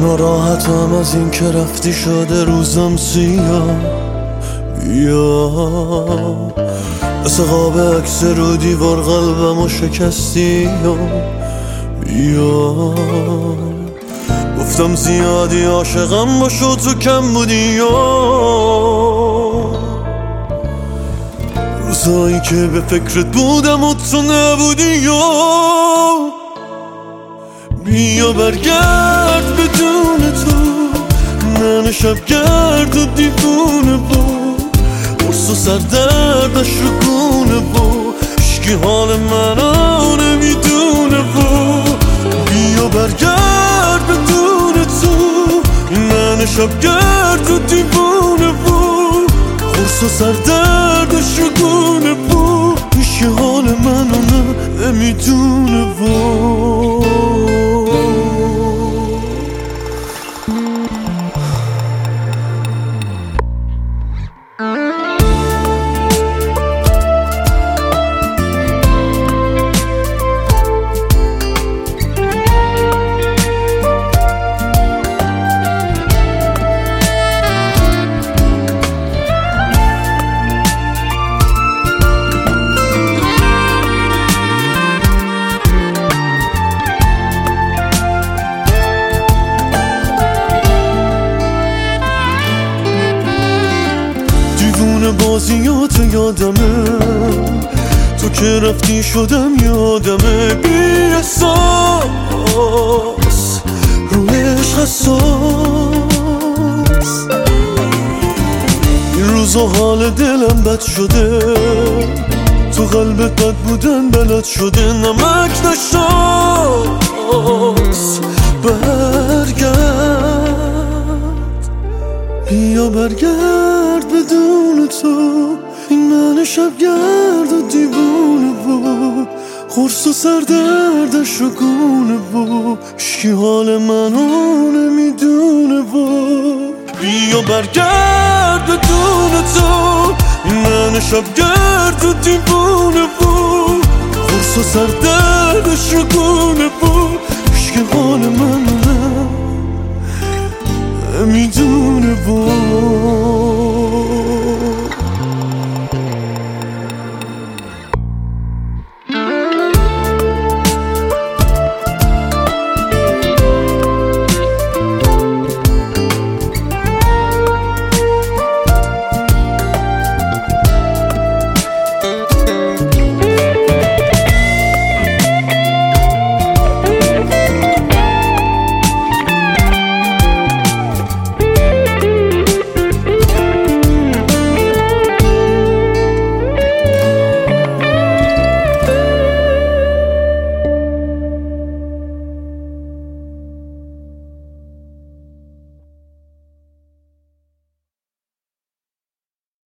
ناراحتم از این که رفتی شده روزم سیاه. بیا مثل قاب عکس رو دیوار قلبمو شکستی. بیا گفتم زیادی عاشقم باشو تو کم بودی. روزایی که به فکرت بودم و تو نبودی. بیا برگرد بدون تو، من شبگرد و دیوونه بود، قرص و سردردش رو گونه بود، عشقی حال منو نمیدونه بود. بیا برگرد بدون تو، من شبگرد و دیوونه بود، قرص و سردردش رو گونه بود، عشقی حال منو نمیدونه بود. بازیات یادمه، تو که رفتی شدم یادمه. بی احساس رو عشق حساس، این روزا حال دلم بد شده، تو قلبت بد بودن بلد شده. نمک نشاس برگرد، بیا برگرد بدون تو، این من شبگرد و دیوونه بود، قرص و سردردش رو گونه بود، عشقی حال منو نمیدونه بود. بیا برگرد بدون تو، این من شبگرد و دیوونه بود، قرص و سردردش رو گونه بود، عشقی حال منو نمیدونه بود.